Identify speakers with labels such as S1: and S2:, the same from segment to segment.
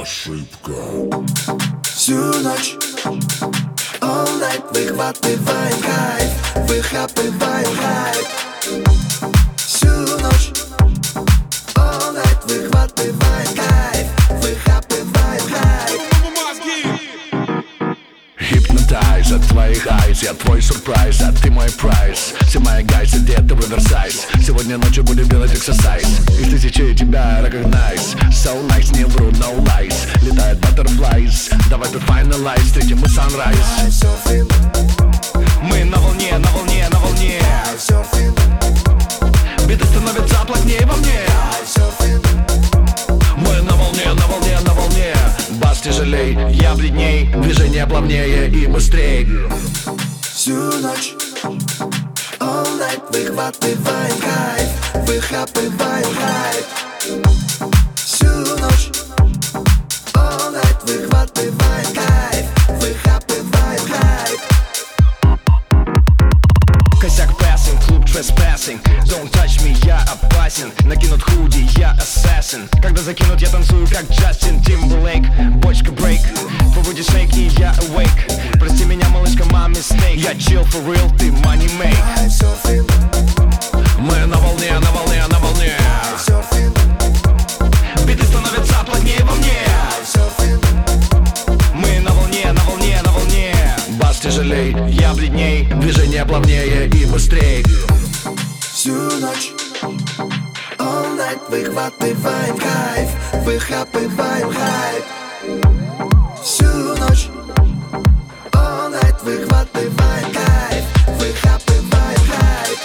S1: ошибка.
S2: Всю ночь, all night, выхватываем кайф, выхапываем хайп. Всю ночь, all night, выхватываем кайф, выхапываем хайп.
S3: Hypnotize от твоих eyes, я твой сюрприз, а ты мой прайс. Все мои гайсы, где-то в оверсайз. Сегодня ночью будем делать эксерсайз. Из тысячи тебя recognize. So nice, не вру, no lies. Летают butterflies. Давай тут finalize, встретим мы sunrise. Мы на волне, на волне, на волне. Биты становятся плотнее во мне. Мы на волне, на волне, на волне. Бас тяжелей, я бледней. Движение плавнее и быстрей.
S2: Всю ночь, all night, выхватываем кайф, выхапываем хайп. Всю ночь, all night, выхватываем кайф, выхапываем хайп.
S3: Косяк passing, клуб trespassing. Don't touch me, я опасен. Накинут худи, я assassin. Когда закинут, я танцую как Джастин Тимберлейк. Бочка брейк, поводи шейк и я awake. Прости меня, малышка, my mistake. Я chill for real, ты money make. Мы на волне, на волне, на волне. Биты становятся плотнее во мне. Мы на волне, на волне, на волне. Бас тяжелей, я бледней. Движение плавнее и быстрей.
S2: Всю ночь, all night, выхватываем кайф, выхапываем хайп. Всю ночь, all night, выхватываем кайф, выхапываем хайп.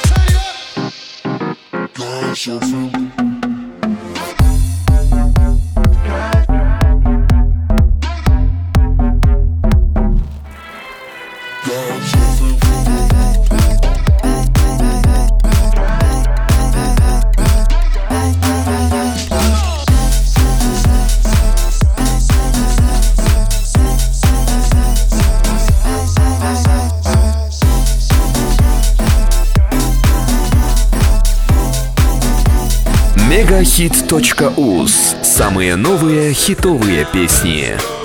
S4: Мегахит.уз. Самые новые хитовые песни.